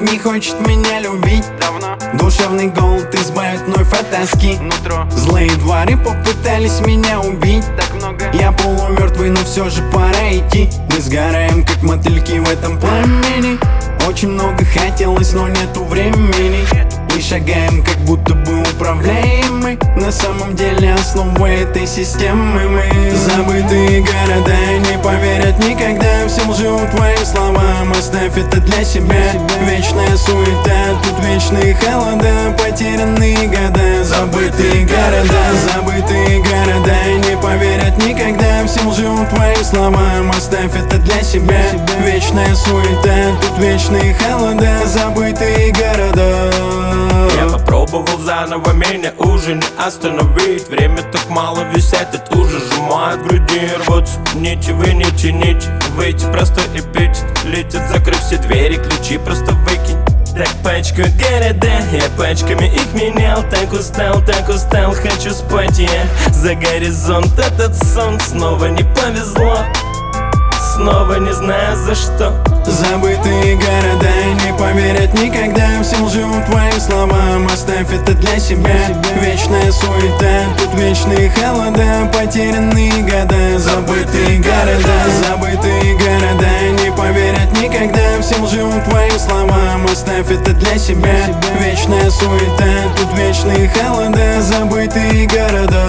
не хочет меня любить давно. Душевный голод избавит вновь от тоски. Нутро Злые дворы попытались меня убить. так много. Я полумертвый, но все же пора идти. Мы сгораем, как мотыльки в этом пламени. Очень много хотелось, но нету времени. И шагаем, как будто бы управляем мы. На самом деле основа этой системы мы. Забытые города не поверят никогда всем лживым твоим словам. Оставь это для себя. Вечная суета, тут вечные холода, потерянные года. Забытые города не поверят никогда всем лживым твоим словам. Оставь это для себя. Вечная суета, тут вечные холода, забытые города. Я попробовал заново, меня уже не остановить. Время так мало висит, этот ужас сжимает груди. Рвутся нити, вы не тяните. Выйти просто и пить. Летят, закрыв все двери, ключи просто выкинь. Так пачкают города, я пачками их менял. Так устал, хочу спать я. За горизонт этот сон, снова не повезло. Снова не знаю за что. Забытые города не поверят никогда всем лживым твоим словам. Оставь это для себя. Вечная суета, тут вечные холода, потерянные года. Забытые города не поверят никогда всем лживым твоим словам. Оставь это для себя. Вечная суета, тут вечные холода, забытые города.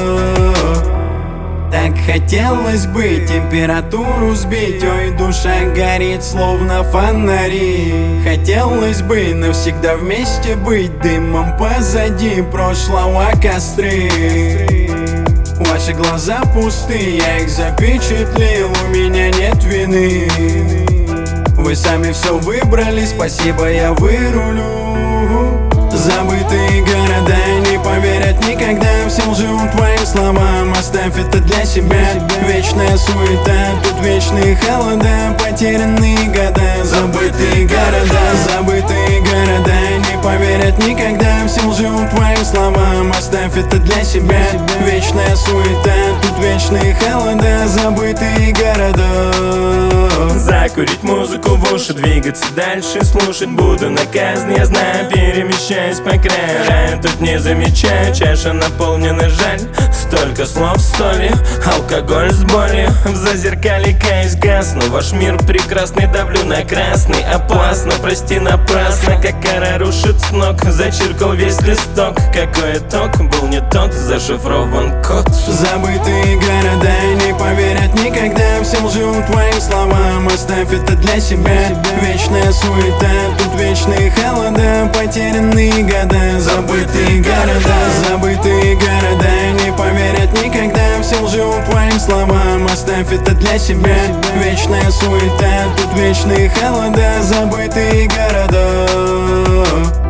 Так хотелось бы температуру сбить. Ой, душа горит, словно фонари. Хотелось бы навсегда вместе быть. Дымом позади прошлого костры. Ваши глаза пусты, я их запечатлел. У меня нет вины. Вы сами все выбрали, спасибо, я вырулю. Забытые города не поверят никогда всем лживым твоим словам. Оставь это для себя. Вечная суета, тут вечные холода, потерянные года. Забытые города не поверят никогда всем лживым твоим словам. Оставь это для себя. Вечная суета, тут вечные холода, забытые города. Закурить музыку в уши, двигаться дальше, слушать буду наказан, я знаю, перемещаюсь по краю. Рай тут не замечаю, чаша наполнена, жаль. Столько слов с солью, алкоголь с болью. В зазеркале каюсь, гасну. Ваш мир прекрасный, давлю на красный. Опасно, прости напрасно, как кора рушит с ног. Зачеркал весь листок, какой итог был не тот, зашифрован код. Забытые города не поверят никогда всем лживым твоим словам. Оставь это для себя. Вечная суета, тут вечные холода, потерянные года. Забытые города не поверят никогда всем лживым твоим словам. Оставь это для себя. Вечная суета, тут вечные холода, забытые города.